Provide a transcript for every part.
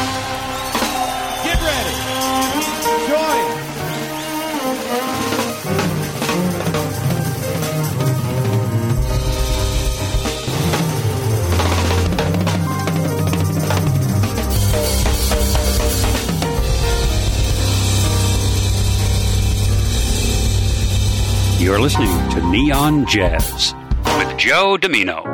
Get ready. Join. You're listening to Neon Jazz with Joe Domino.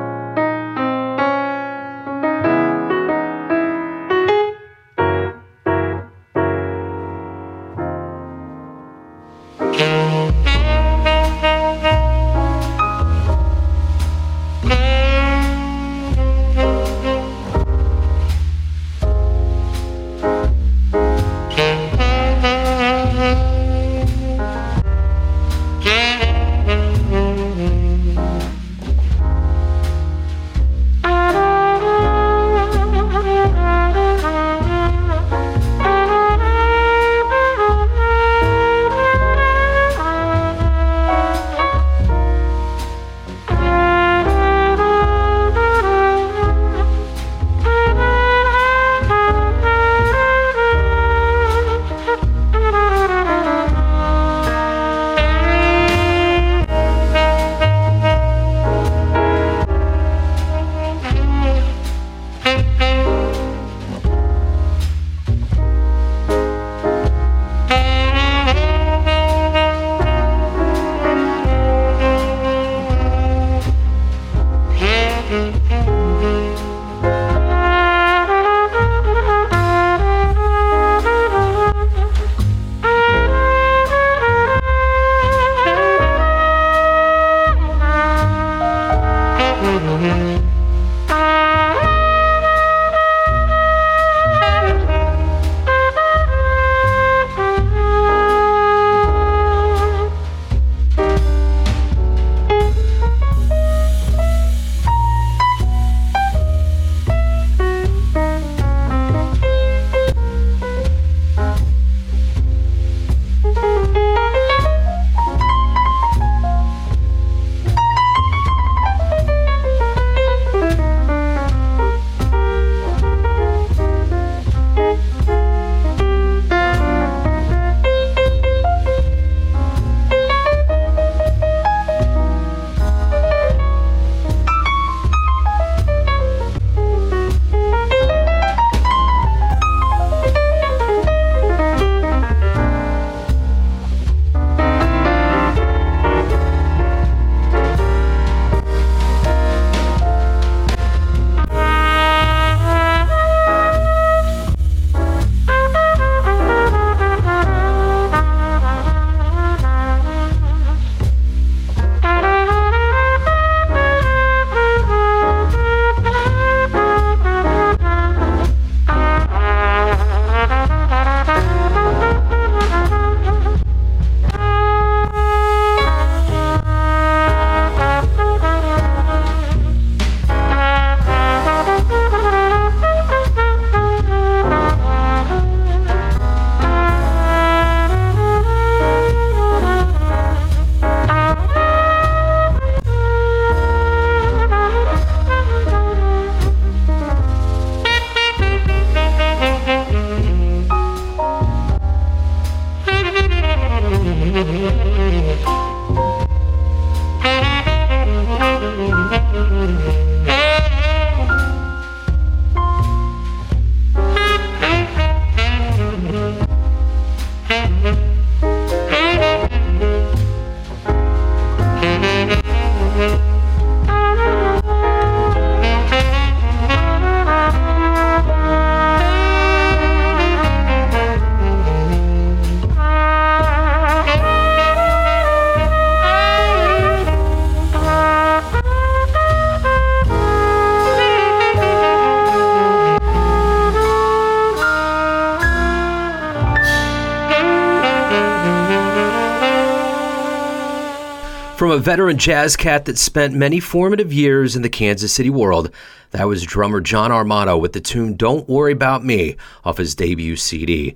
From a veteran jazz cat that spent many formative years in the Kansas City world, that was drummer John Armato with the tune Don't Worry About Me off his debut CD,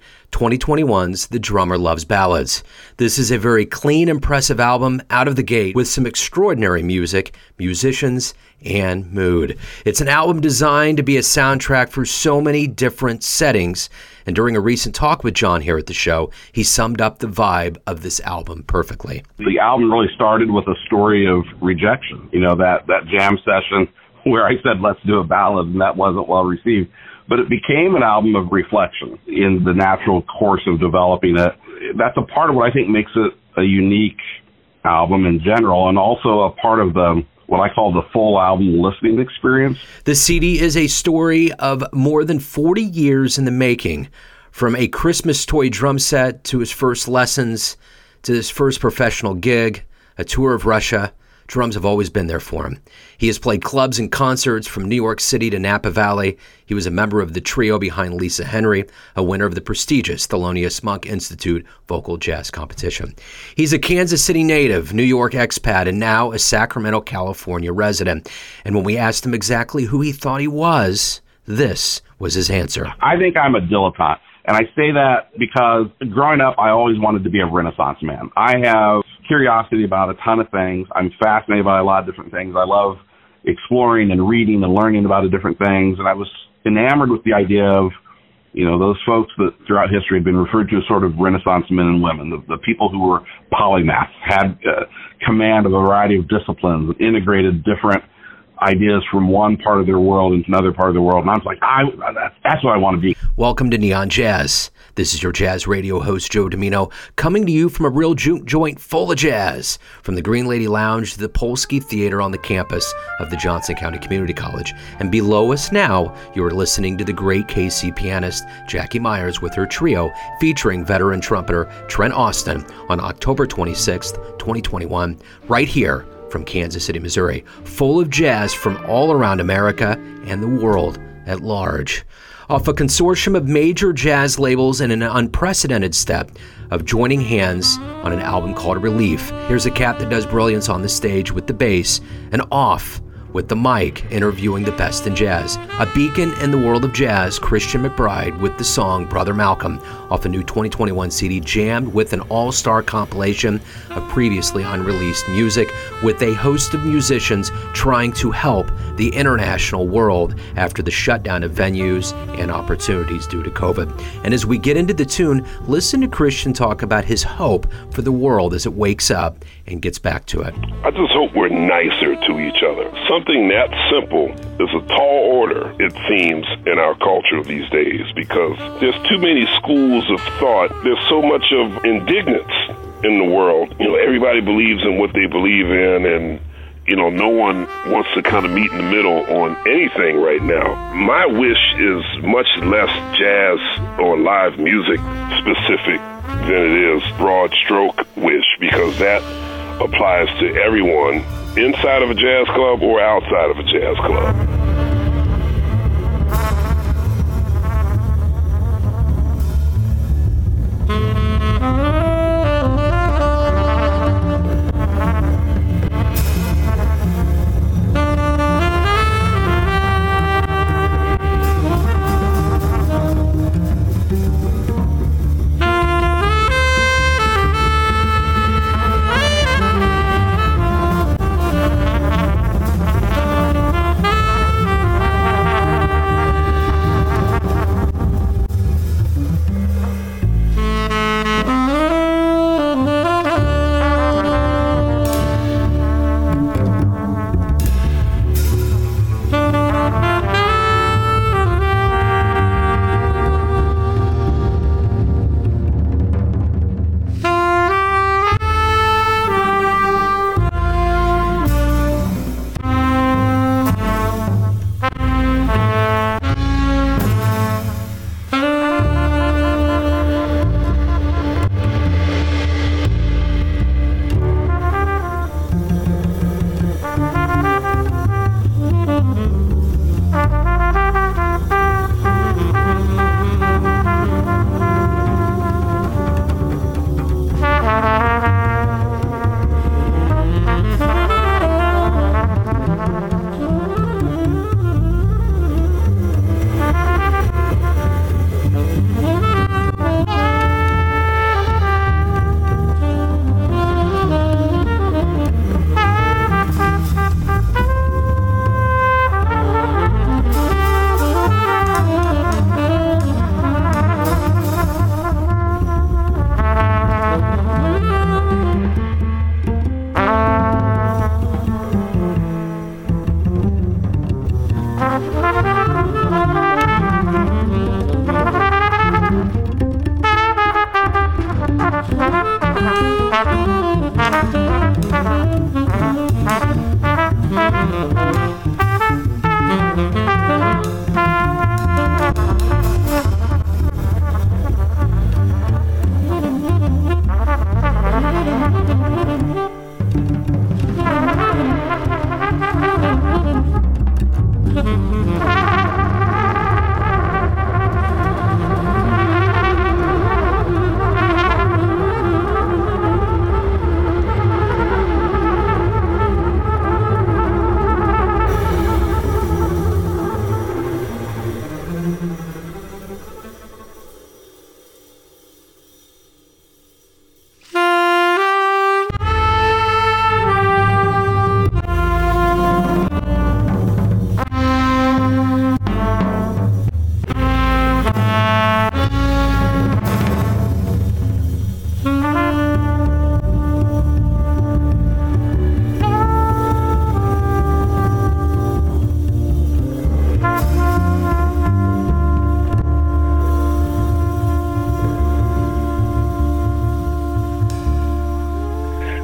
2021's The Drummer Loves Ballads. This is a very clean, impressive album out of the gate with some extraordinary music, musicians, and mood. It's an album designed to be a soundtrack for so many different settings, and during a recent talk with John here at the show, he summed up the vibe of this album perfectly. The album really started with a story of rejection. You know, that jam session where I said, let's do a ballad, and that wasn't well received. But it became an album of reflection in the natural course of developing it. That's a part of what I think makes it a unique album in general, and also a part of the what I call the full album listening experience. The CD is a story of more than 40 years in the making, from a Christmas toy drum set to his first lessons, to his first professional gig, a tour of Russia. Drums have always been there for him. He has played clubs and concerts from New York City to Napa Valley. He was a member of the trio behind Lisa Henry, a winner of the prestigious Thelonious Monk Institute Vocal Jazz Competition. He's a Kansas City native, New York expat, and now a Sacramento, California resident. And when we asked him exactly who he thought he was, this was his answer. I think I'm a dilettante. And I say that because growing up, I always wanted to be a Renaissance man. I have curiosity about a ton of things. I'm fascinated by a lot of different things. I love exploring and reading and learning about the different things. And I was enamored with the idea of, you know, those folks that throughout history have been referred to as sort of Renaissance men and women, the people who were polymaths, had command of a variety of disciplines, integrated different ideas from one part of their world into another part of the world. And I was like, that's what I want to be. Welcome to Neon Jazz. This is your jazz radio host, Joe Domino, coming to you from a real juke joint full of jazz, from the Green Lady Lounge to the Polsky Theater on the campus of the Johnson County Community College. And below us now, you are listening to the great KC pianist Jackie Myers with her trio, featuring veteran trumpeter Trent Austin on October 26th, 2021, right here from Kansas City, Missouri, full of jazz from all around America and the world at large. Off a consortium of major jazz labels and an unprecedented step of joining hands on an album called Relief, here's a cat that does brilliance on the stage with the bass, and off with the mic, interviewing the best in jazz. A beacon in the world of jazz, Christian McBride with the song Brother Malcolm off a new 2021 CD, jammed with an all-star compilation of previously unreleased music, with a host of musicians trying to help the international world after the shutdown of venues and opportunities due to COVID. And as we get into the tune, listen to Christian talk about his hope for the world as it wakes up and gets back to it. I just hope we're nicer to each other. Something that simple is a tall order, it seems, in our culture these days, because there's too many schools of thought. There's so much of indignance in the world. You know, everybody believes in what they believe in, and you know, no one wants to kind of meet in the middle on anything right now. My wish is much less jazz or live music specific than it is broad stroke wish, because that applies to everyone inside of a jazz club or outside of a jazz club.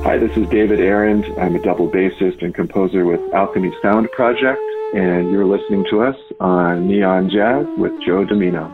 Hi, this is David Arend. I'm a double bassist and composer with Alchemy Sound Project, and you're listening to us on Neon Jazz with Joe Domino.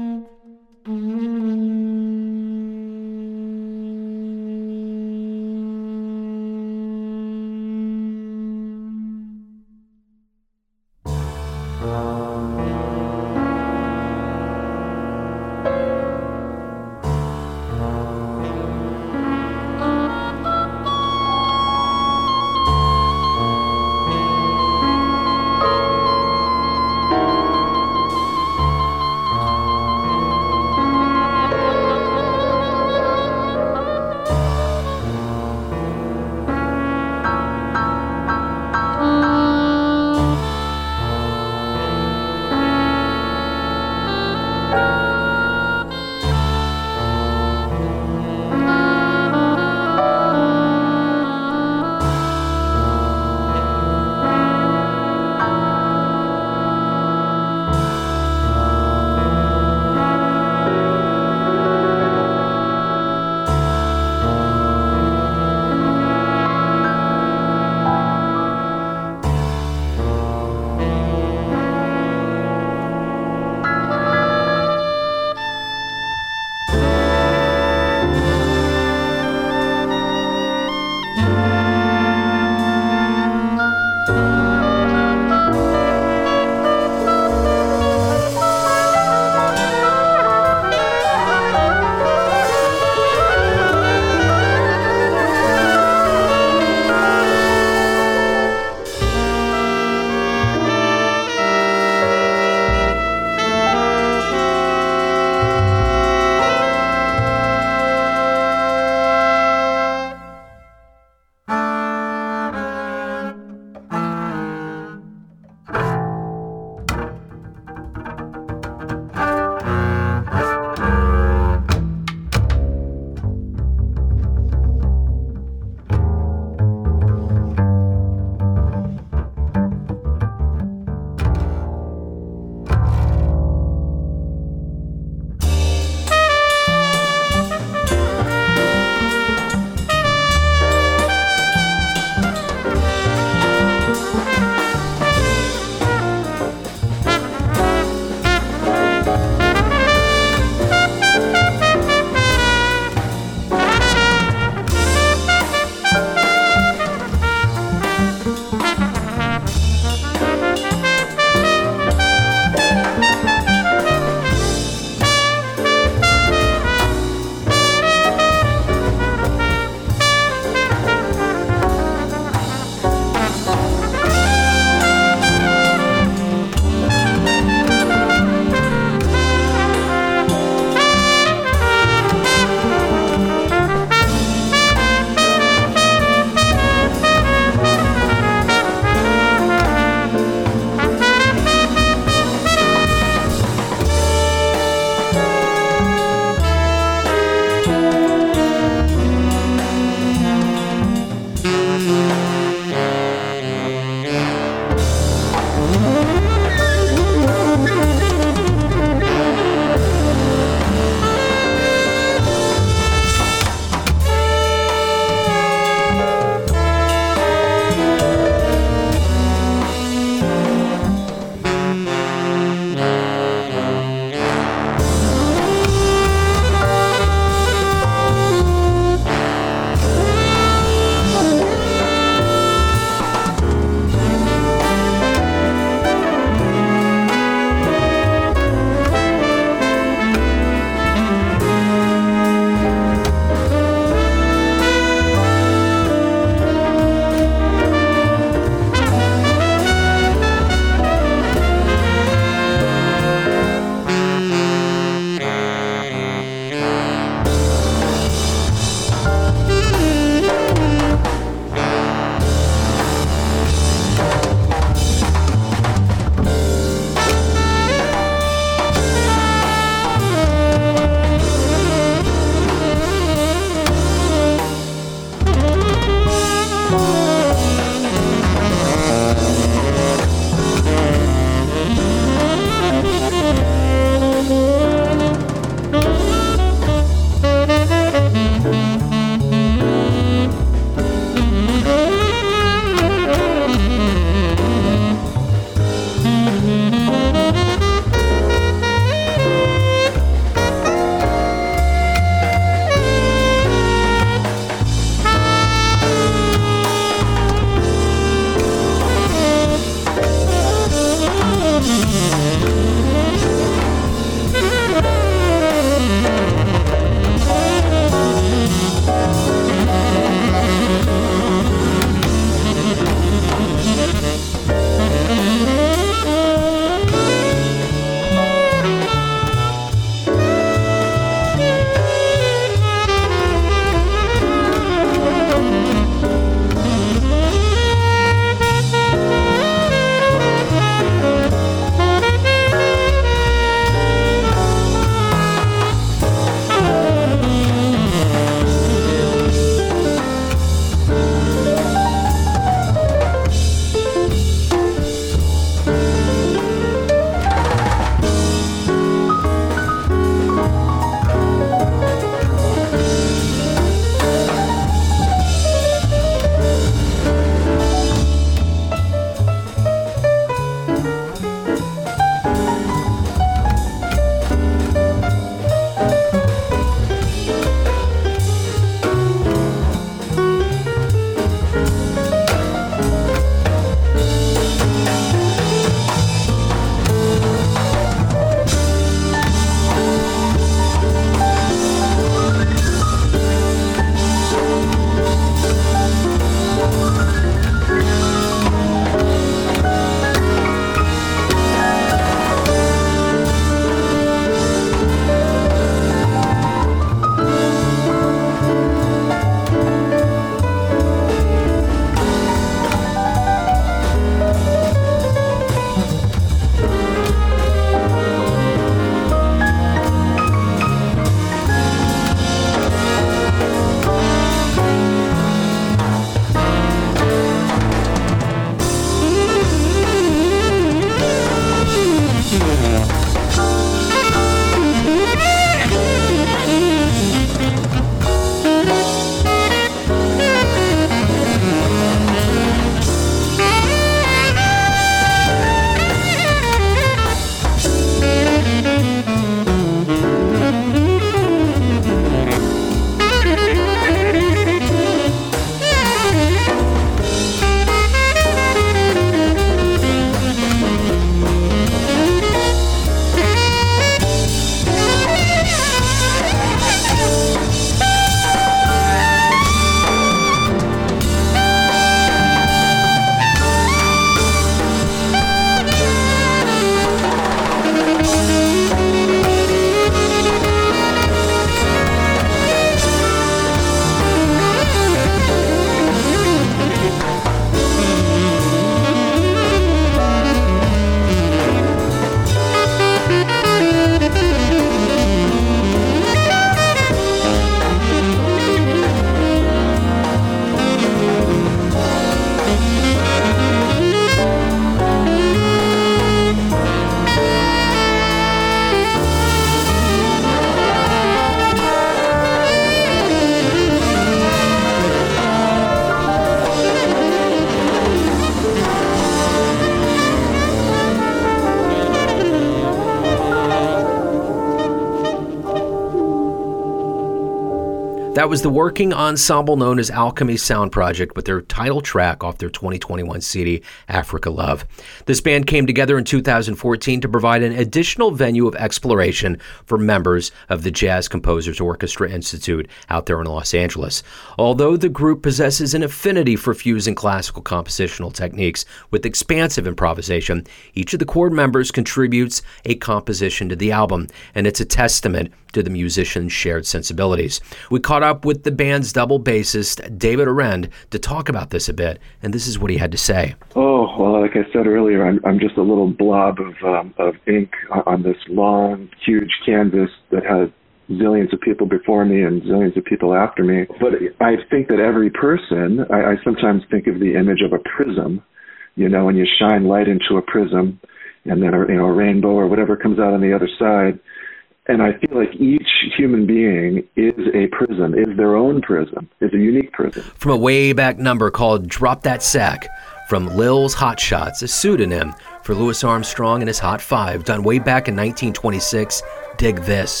That was the working ensemble known as Alchemy Sound Project with their title track off their 2021 CD, Africa Love. This band came together in 2014 to provide an additional venue of exploration for members of the Jazz Composers Orchestra Institute out there in Los Angeles. Although the group possesses an affinity for fusing classical compositional techniques with expansive improvisation, each of the core members contributes a composition to the album, and it's a testament to the musicians' shared sensibilities. We caught up with the band's double bassist, David Arend, to talk about this a bit, and this is what he had to say. Oh, well, like I said earlier, I'm just a little blob of ink on this long, huge canvas that has zillions of people before me and zillions of people after me. But I think that every person, I sometimes think of the image of a prism, when you shine light into a prism, and then a rainbow or whatever comes out on the other side. And I feel like each human being is a prism, is their own prism, is a unique prism. From a way back number called Drop That Sack, from Lil's Hot Shots, a pseudonym for Louis Armstrong and his Hot Five, done way back in 1926, dig this.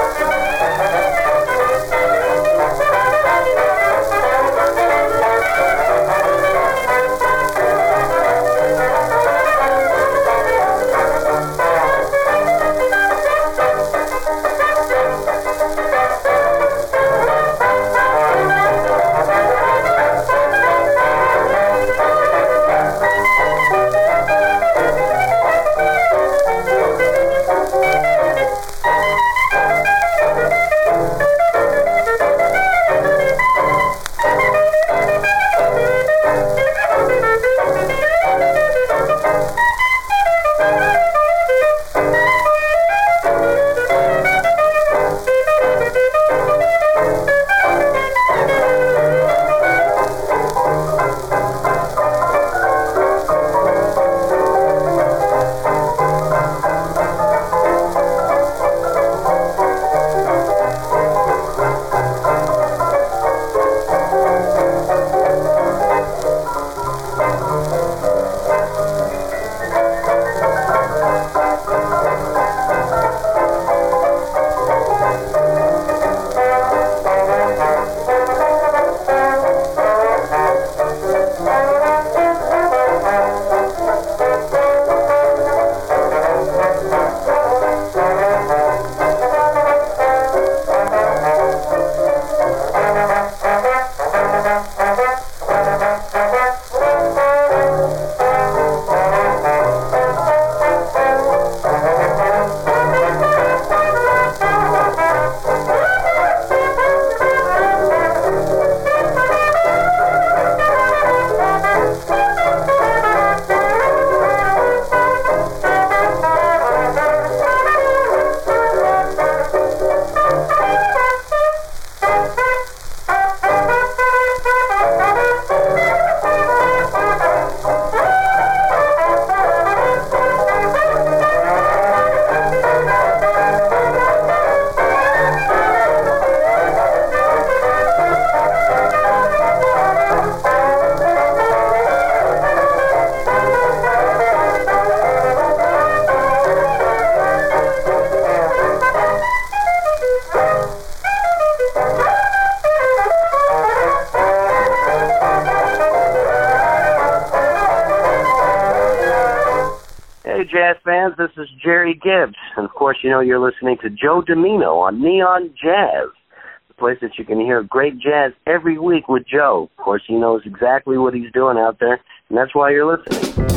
Jazz fans, this is Jerry Gibbs, and of course, you're listening to Joe Domino on Neon Jazz, the place that you can hear great jazz every week with Joe. Of course, he knows exactly what he's doing out there, and that's why you're listening.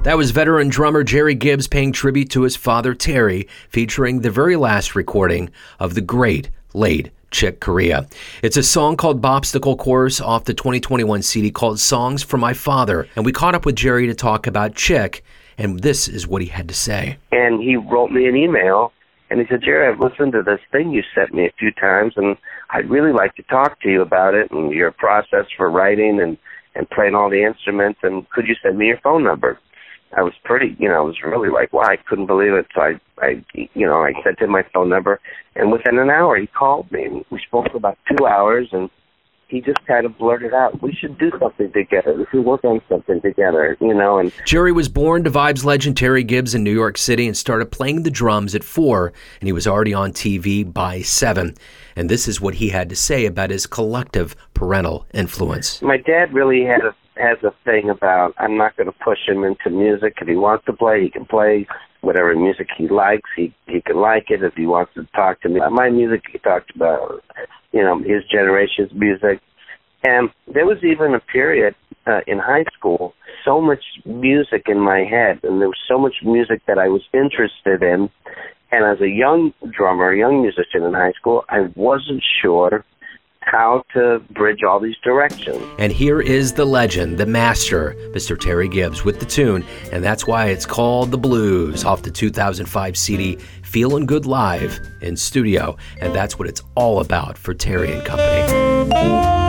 That was veteran drummer Jerry Gibbs paying tribute to his father Terry, featuring the very last recording of the great late Chick Corea. It's a song called Bopsicle Course off the 2021 CD called Songs for My Father. And we caught up with Jerry to talk about Chick, and this is what he had to say. And he wrote me an email, and he said, Jerry, I've listened to this thing you sent me a few times, and I'd really like to talk to you about it and your process for writing and playing all the instruments, and could you send me your phone number? I was I was really like, wow, I couldn't believe it. So I sent him my phone number, and within an hour he called me. We spoke for about 2 hours, and he just kind of blurted out, we should do something together. We should work on something together, And Jerry was born to Vibes legend Terry Gibbs in New York City and started playing the drums at 4, and he was already on TV by 7. And this is what he had to say about his collective parental influence. My dad really has a thing about, I'm not going to push him into music. If he wants to play, he can play whatever music he likes. He can like it. If he wants to talk to me about my music, he talked about, his generation's music. And there was even a period in high school, so much music in my head, and there was so much music that I was interested in. And as a young drummer, a young musician in high school, I wasn't sure how to bridge all these directions. And here is the legend, the master, Mr. Terry Gibbs, with the tune, and that's why it's called The Blues, off the 2005 CD, Feelin' Good Live in Studio. And that's what it's all about for Terry and company.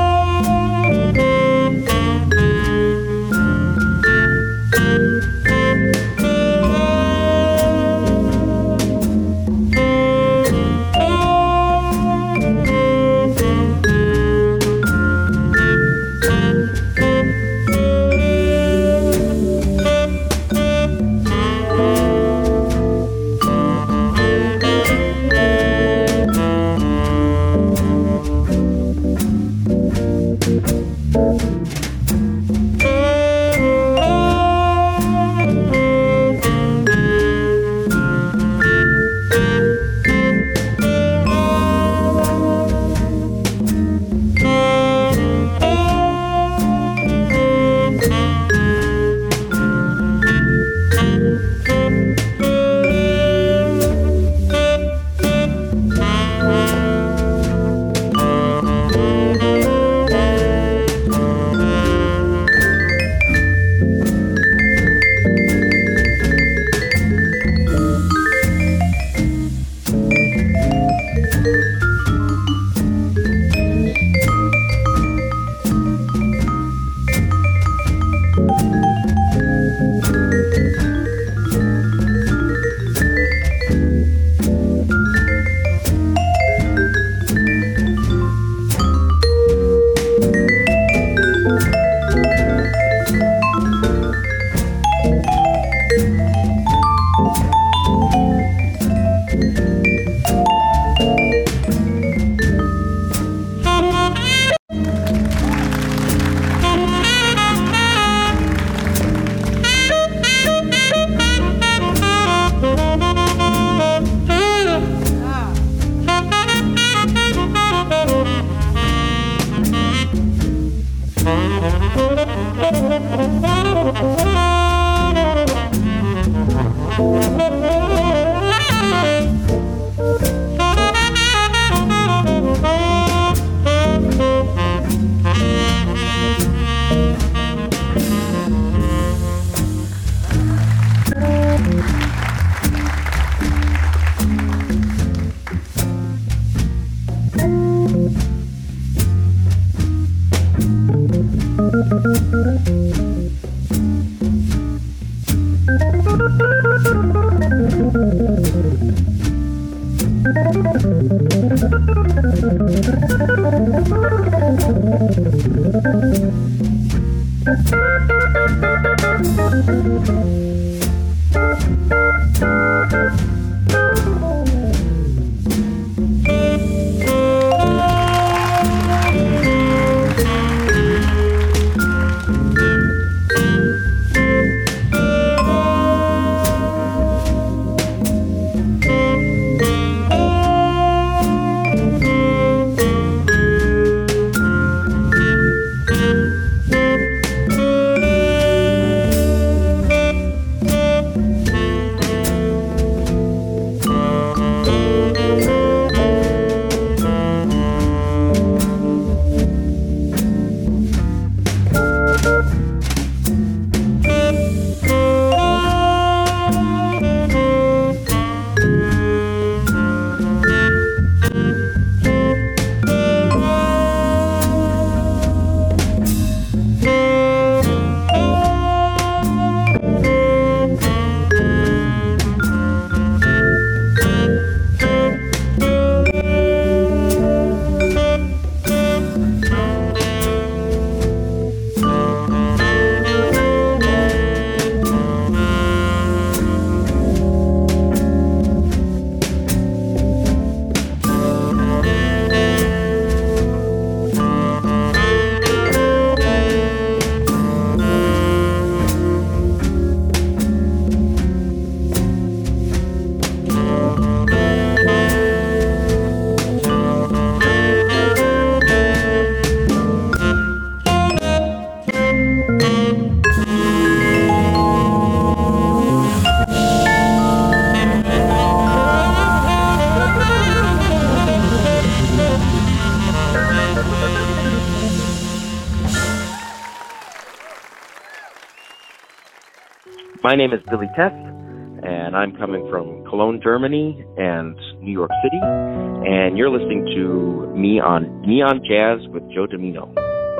My name is Billy Test, and I'm coming from Cologne, Germany, and New York City, and you're listening to me on Neon Jazz with Joe Domino.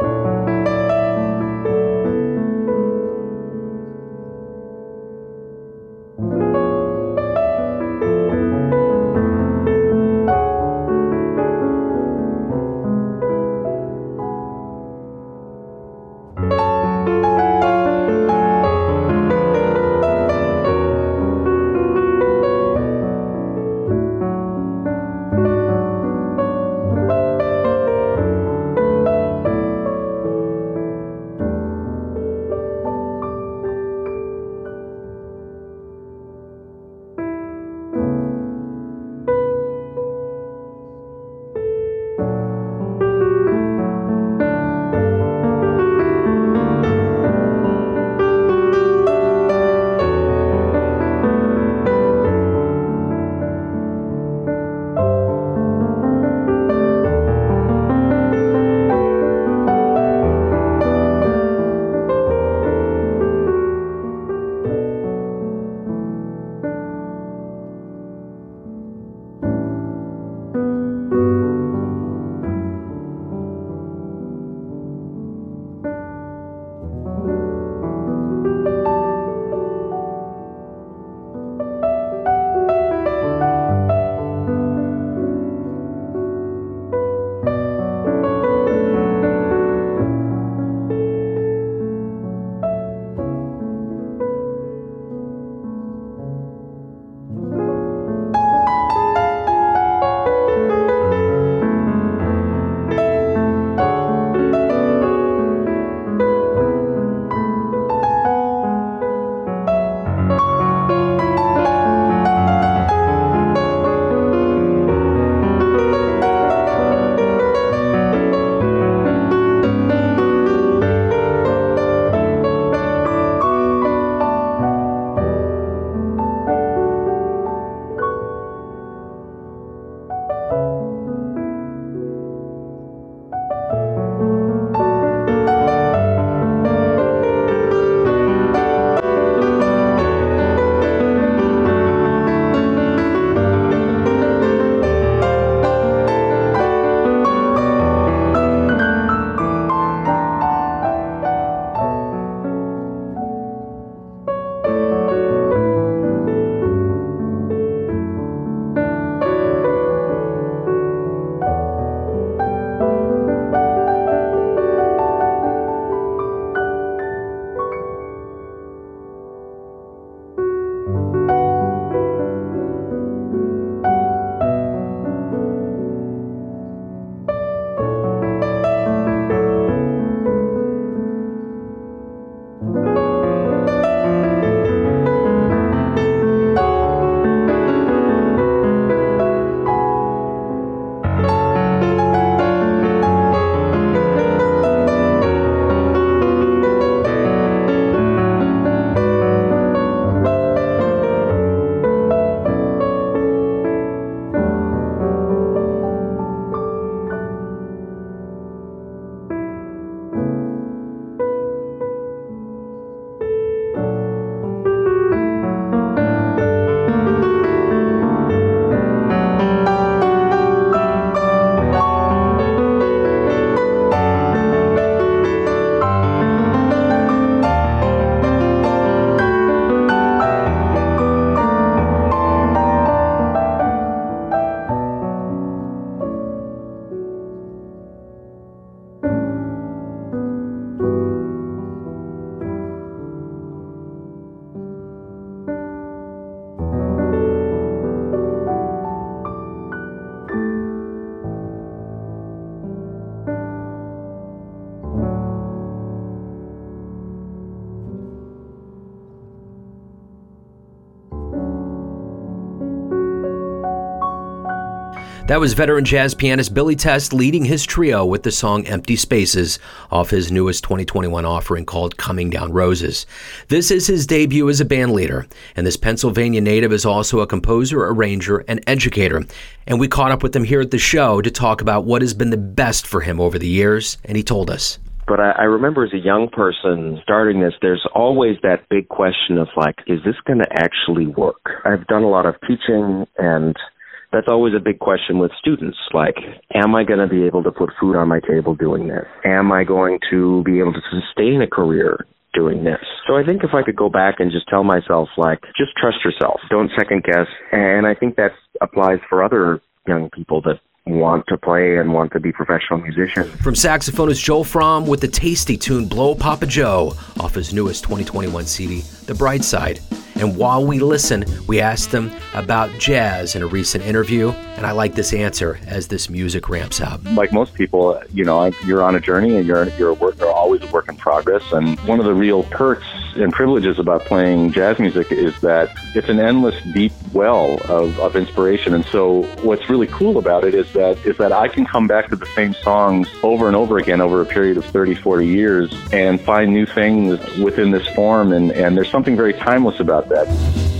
That was veteran jazz pianist Billy Test leading his trio with the song Empty Spaces off his newest 2021 offering called Coming Down Roses. This is his debut as a band leader, and this Pennsylvania native is also a composer, arranger, and educator. And we caught up with him here at the show to talk about what has been the best for him over the years, and he told us. But I remember as a young person starting this, there's always that big question of like, is this going to actually work? I've done a lot of teaching, and that's always a big question with students. Like, am I going to be able to put food on my table doing this? Am I going to be able to sustain a career doing this? So I think if I could go back and just tell myself, like, just trust yourself. Don't second guess. And I think that applies for other young people that want to play and want to be professional musicians. From saxophonist Joel Fromm with the tasty tune Blow Papa Joe off his newest 2021 CD, The Bright Side. And while we listen, we asked them about jazz in a recent interview, and I like this answer as this music ramps up. Like most people, you know, you're on a journey and you're always a work in progress. And one of the real perks and privileges about playing jazz music is that it's an endless deep well of inspiration. And so what's really cool about it is that I can come back to the same songs over and over again over a period of 30, 40 years and find new things within this form. And there's something very timeless about that.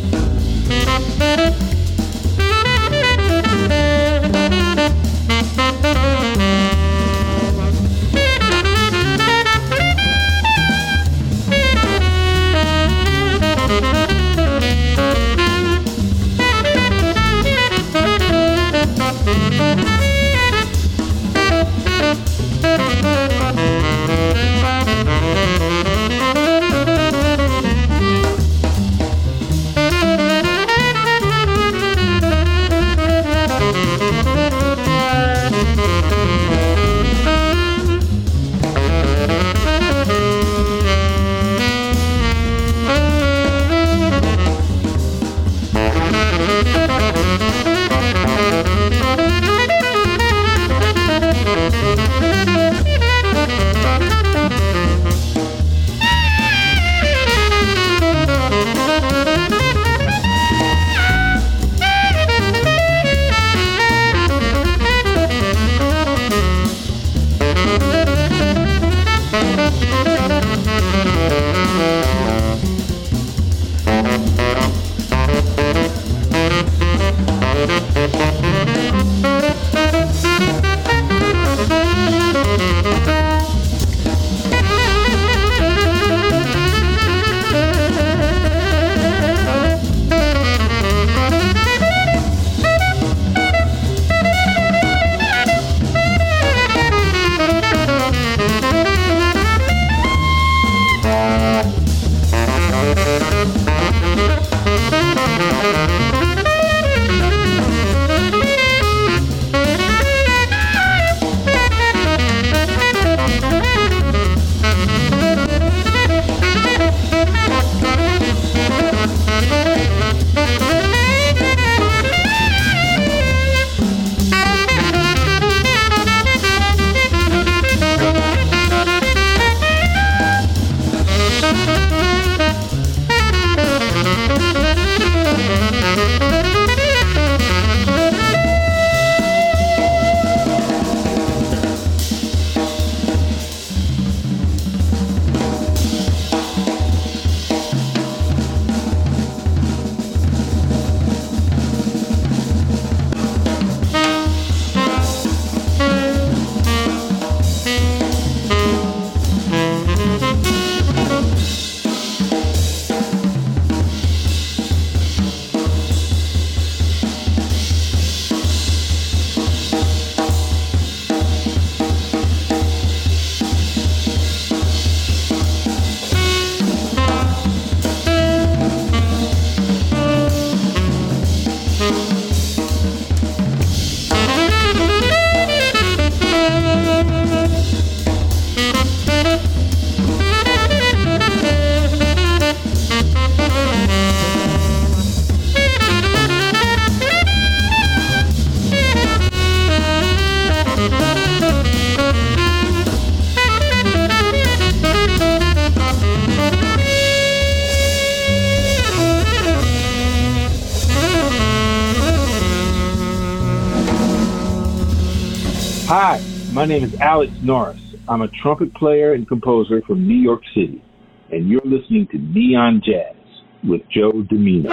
Hi, my name is Alex Norris. I'm a trumpet player and composer from New York City, and you're listening to Neon Jazz with Joe Dimino.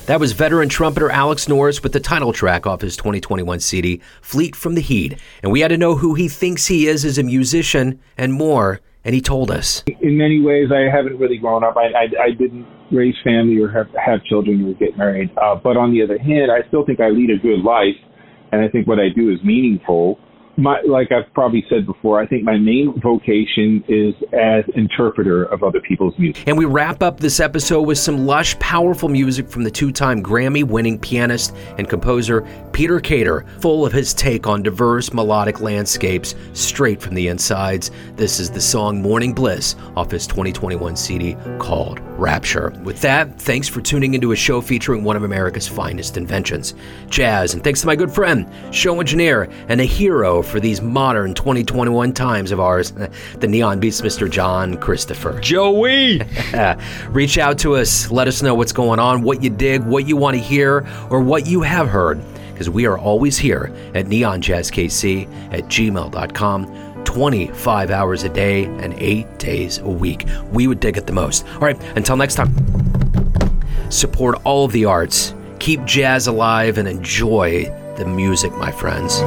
That was veteran trumpeter Alex Norris with the title track off his 2021 CD, Fleet from the Heat. And we had to know who he thinks he is as a musician and more, and he told us. In many ways, I haven't really grown up. I didn't raise family or have children or get married. But on the other hand, I still think I lead a good life, and I think what I do is meaningful. Like I've probably said before, I think my main vocation is as interpreter of other people's music. And we wrap up this episode with some lush, powerful music from the two-time Grammy-winning pianist and composer Peter Cater, full of his take on diverse melodic landscapes straight from the insides. This is the song Morning Bliss off his 2021 CD called Rapture. With that, thanks for tuning into a show featuring one of America's finest inventions, jazz. And thanks to my good friend, show engineer, and a hero for these modern 2021 times of ours, the Neon Beats, Mr. John Christopher. Joey! Reach out to us. Let us know what's going on, what you dig, what you want to hear, or what you have heard, because we are always here at neonjazzkc@gmail.com, 25 hours a day and 8 days a week. We would dig it the most. All right, until next time, support all of the arts, keep jazz alive, and enjoy the music, my friends.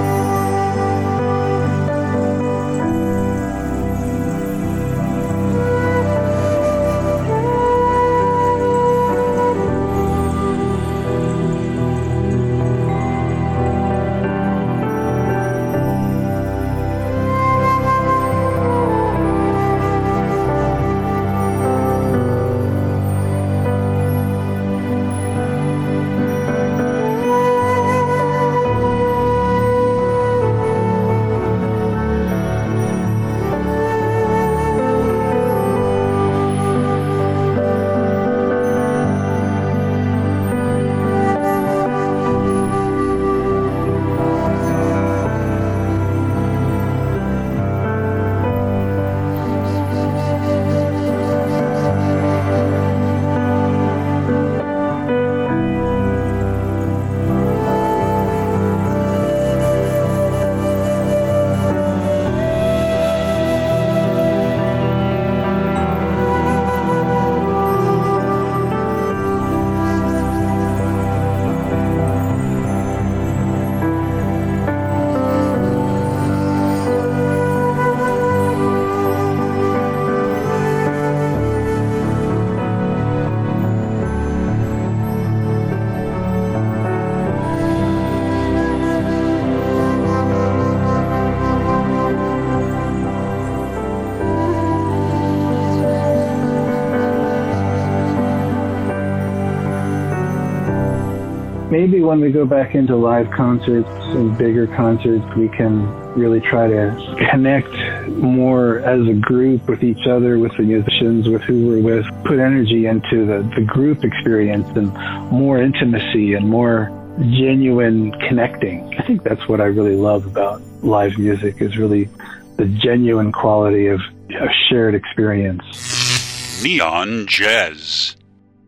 Maybe when we go back into live concerts and bigger concerts, we can really try to connect more as a group with each other, with the musicians, with who we're with, put energy into the group experience and more intimacy and more genuine connecting. I think that's what I really love about live music, is really the genuine quality of a shared experience. Neon Jazz.